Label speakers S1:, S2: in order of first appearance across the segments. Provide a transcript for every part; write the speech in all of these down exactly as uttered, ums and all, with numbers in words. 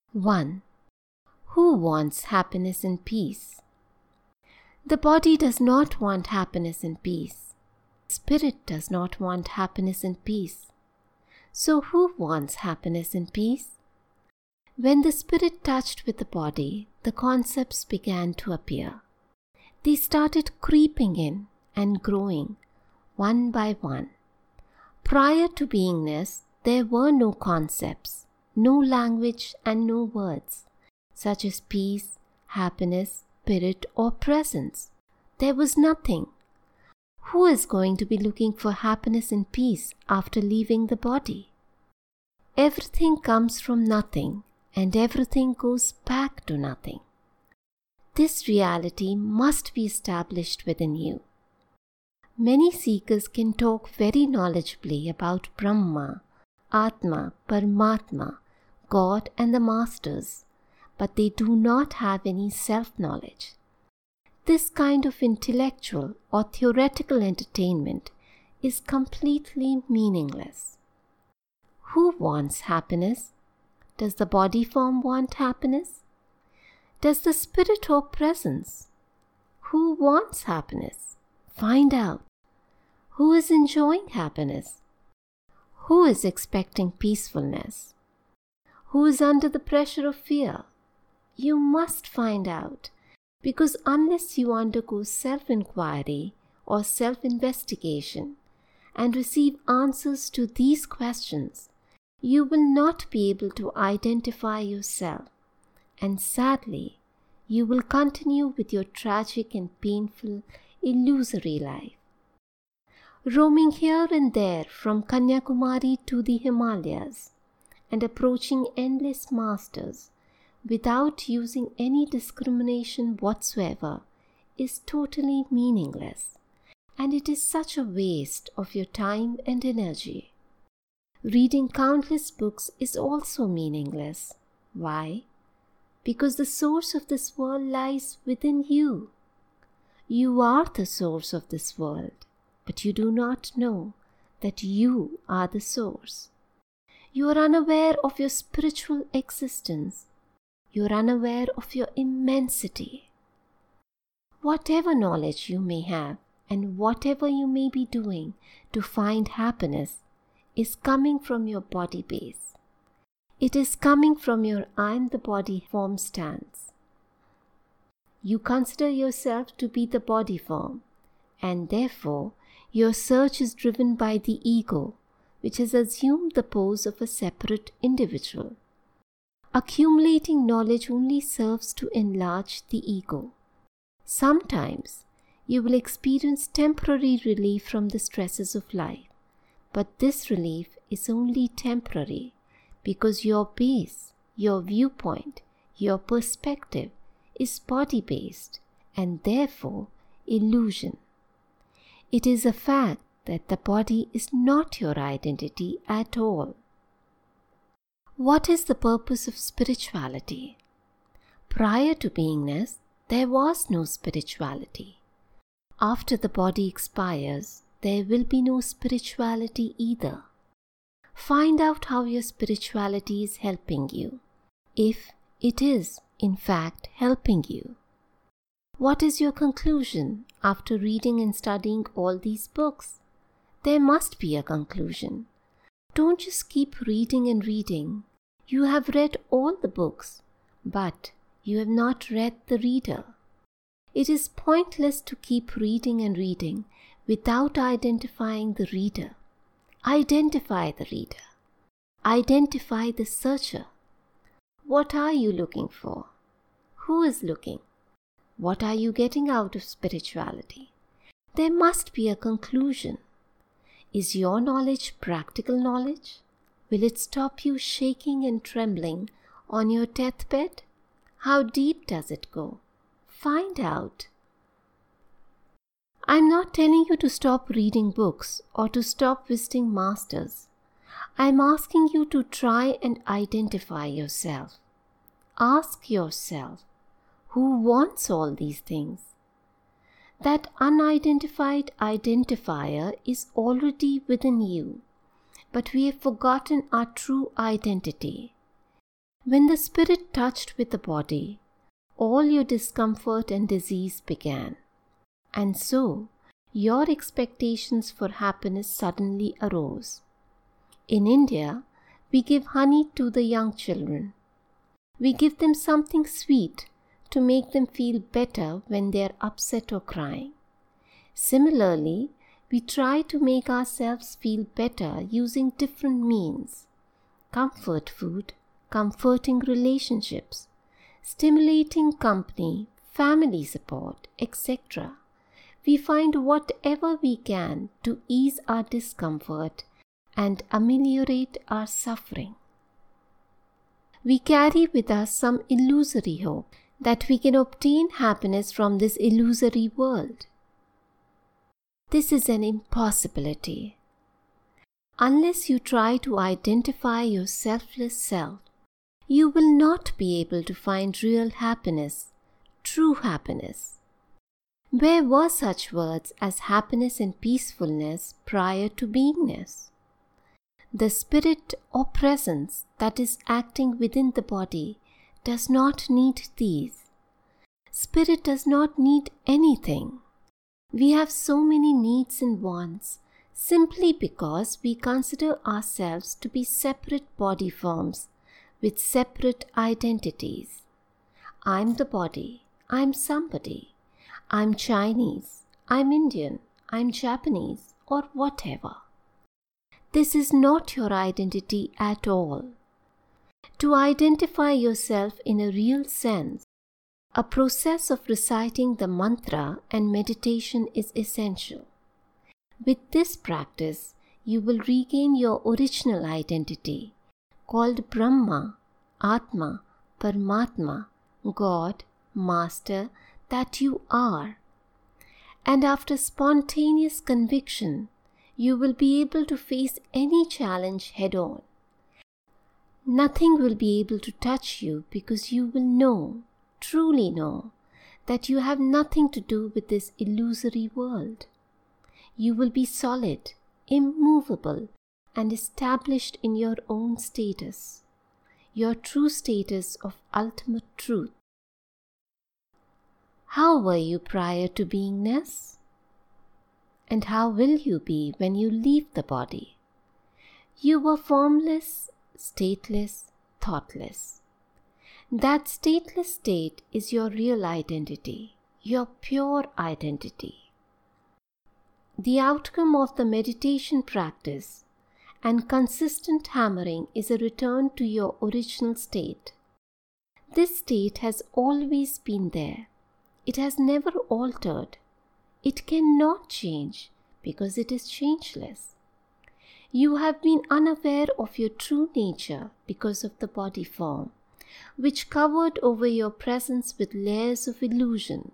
S1: one. Who wants happiness and peace? The body does not want happiness and peace. Spirit does not want happiness and peace. So who wants happiness and peace? When the spirit touched with the body, the concepts began to appear. They started creeping in and growing, one by one. Prior to beingness, there were no concepts, no language and no words, such as peace, happiness, spirit or presence. There was nothing. Who is going to be looking for happiness and peace after leaving the body? Everything comes from nothing and everything goes back to nothing. This reality must be established within you. Many seekers can talk very knowledgeably about Brahma, Atma, Paramatma, God and the Masters, but they do not have any self-knowledge. This kind of intellectual or theoretical entertainment is completely meaningless. Who wants happiness? Does the body form want happiness? Does the spirit or presence? Who wants happiness? Find out. Who is enjoying happiness? Who is expecting peacefulness? Who is under the pressure of fear? You must find out, because unless you undergo self-inquiry or self-investigation and receive answers to these questions, you will not be able to identify yourself, and sadly, you will continue with your tragic and painful, illusory life. Roaming here and there from Kanyakumari to the Himalayas and approaching endless masters without using any discrimination whatsoever is totally meaningless, and it is such a waste of your time and energy. Reading countless books is also meaningless. Why? Because the source of this world lies within you. You are the source of this world, but you do not know that you are the source. You are unaware of your spiritual existence. You are unaware of your immensity. Whatever knowledge you may have and whatever you may be doing to find happiness is coming from your body base. It is coming from your I am the body form stance. You consider yourself to be the body form, and therefore your search is driven by the ego, which has assumed the pose of a separate individual. Accumulating knowledge only serves to enlarge the ego. Sometimes you will experience temporary relief from the stresses of life, but this relief is only temporary because your base, your viewpoint, your perspective is body-based and therefore illusion. It is a fact that the body is not your identity at all. What is the purpose of spirituality? Prior to beingness, there was no spirituality. After the body expires, there will be no spirituality either. Find out how your spirituality is helping you, if it is, in fact, helping you. What is your conclusion after reading and studying all these books? There must be a conclusion. Don't just keep reading and reading. You have read all the books, but you have not read the reader. It is pointless to keep reading and reading without identifying the reader. Identify the reader. Identify the searcher. What are you looking for? Who is looking? What are you getting out of spirituality? There must be a conclusion. Is your knowledge practical knowledge? Will it stop you shaking and trembling on your deathbed? How deep does it go? Find out. I'm not telling you to stop reading books or to stop visiting masters. I'm asking you to try and identify yourself. Ask yourself, who wants all these things? That unidentified identifier is already within you, but we have forgotten our true identity. When the spirit touched with the body, all your discomfort and disease began. And so, your expectations for happiness suddenly arose. In India, we give honey to the young children. We give them something sweet to make them feel better when they are upset or crying. Similarly, we try to make ourselves feel better using different means: comfort food, comforting relationships, stimulating company, family support, et cetera. We find whatever we can to ease our discomfort and ameliorate our suffering. We carry with us some illusory hope that we can obtain happiness from this illusory world. This is an impossibility. Unless you try to identify your selfless self, you will not be able to find real happiness, true happiness. Where were such words as happiness and peacefulness prior to beingness? The spirit or presence that is acting within the body does not need these. Spirit does not need anything. We have so many needs and wants simply because we consider ourselves to be separate body forms with separate identities. I'm the body, I'm somebody, I'm Chinese, I'm Indian, I'm Japanese, or whatever. This is not your identity at all. To identify yourself in a real sense, a process of reciting the mantra and meditation is essential. With this practice, you will regain your original identity, called Brahma, Atma, Paramatma, God, Master, that you are. And after spontaneous conviction, you will be able to face any challenge head-on. Nothing will be able to touch you because you will know, truly know, that you have nothing to do with this illusory world. You will be solid, immovable, and established in your own status, your true status of ultimate truth. How were you prior to beingness? And how will you be when you leave the body? You were formless, stateless, thoughtless. That stateless state is your real identity, your pure identity. The outcome of the meditation practice and consistent hammering is a return to your original state. This state has always been there. It has never altered. It cannot change because it is changeless. You have been unaware of your true nature because of the body form, which covered over your presence with layers of illusion.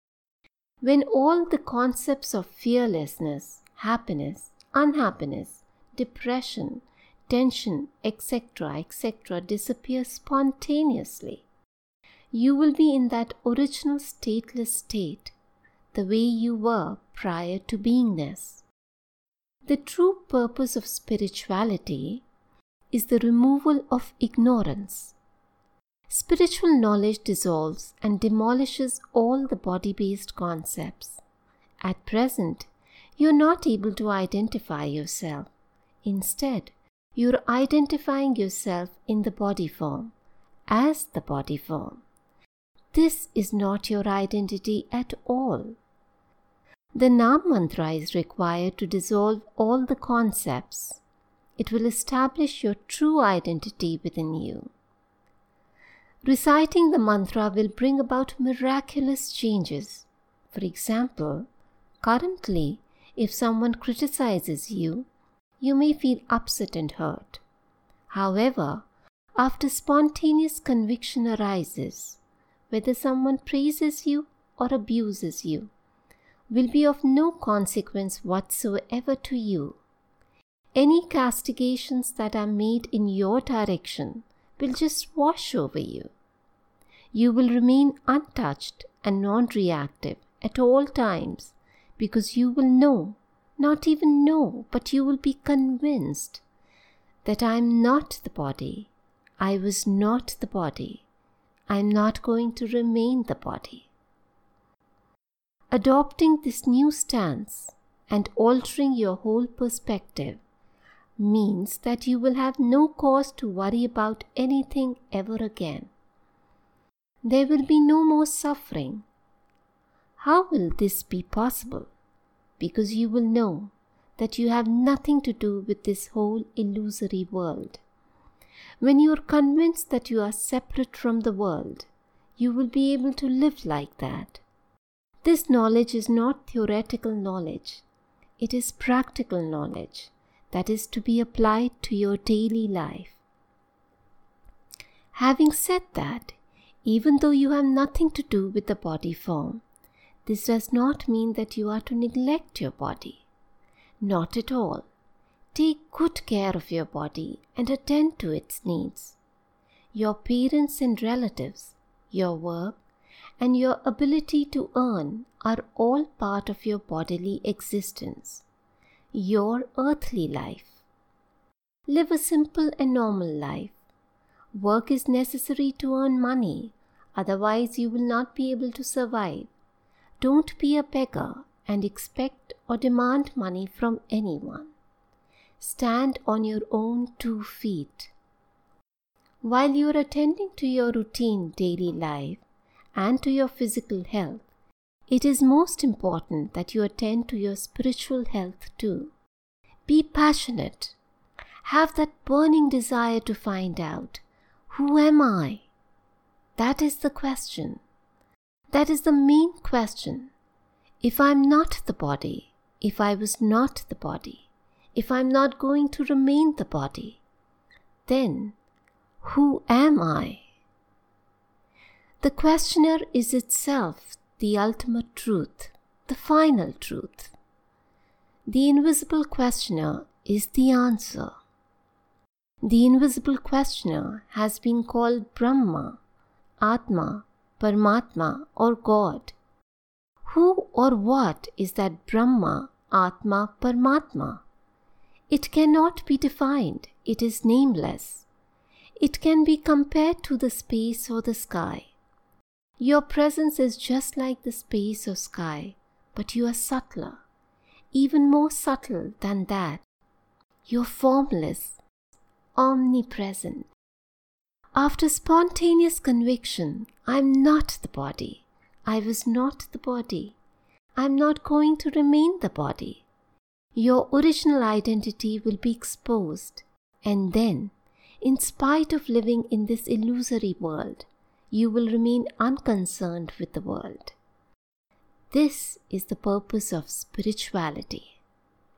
S1: When all the concepts of fearlessness, happiness, unhappiness, depression, tension, et cetera, et cetera disappear spontaneously, you will be in that original stateless state, the way you were prior to beingness. The true purpose of spirituality is the removal of ignorance. Spiritual knowledge dissolves and demolishes all the body-based concepts. At present, you are not able to identify yourself. Instead, you are identifying yourself in the body form, as the body form. This is not your identity at all. The Nam mantra is required to dissolve all the concepts. It will establish your true identity within you. Reciting the mantra will bring about miraculous changes. For example, currently, if someone criticizes you, you may feel upset and hurt. However, after spontaneous conviction arises, whether someone praises you or abuses you, will be of no consequence whatsoever to you. Any castigations that are made in your direction will just wash over you. You will remain untouched and non-reactive at all times because you will know, not even know, but you will be convinced that I am not the body, I was not the body. I am not going to remain the body. Adopting this new stance and altering your whole perspective means that you will have no cause to worry about anything ever again. There will be no more suffering. How will this be possible? Because you will know that you have nothing to do with this whole illusory world. When you are convinced that you are separate from the world, you will be able to live like that. This knowledge is not theoretical knowledge. It is practical knowledge that is to be applied to your daily life. Having said that, even though you have nothing to do with the body form, this does not mean that you are to neglect your body. Not at all. Take good care of your body and attend to its needs. Your parents and relatives, your work, and your ability to earn are all part of your bodily existence, your earthly life. Live a simple and normal life. Work is necessary to earn money, otherwise you will not be able to survive. Don't be a beggar and expect or demand money from anyone. Stand on your own two feet. While you are attending to your routine daily life and to your physical health, it is most important that you attend to your spiritual health too. Be passionate. Have that burning desire to find out, who am I? That is the question. That is the main question. If I am not the body, if I was not the body, if I am not going to remain the body, then who am I? The questioner is itself the ultimate truth, the final truth. The invisible questioner is the answer. The invisible questioner has been called Brahma, Atma, Paramatma, or God. Who or what is that Brahma, Atma, Paramatma? It cannot be defined. It is nameless. It can be compared to the space or the sky. Your presence is just like the space or sky, but you are subtler, even more subtle than that. You are formless, omnipresent. After spontaneous conviction, I am not the body. I was not the body. I am not going to remain the body. Your original identity will be exposed, and then, in spite of living in this illusory world, you will remain unconcerned with the world. This is the purpose of spirituality.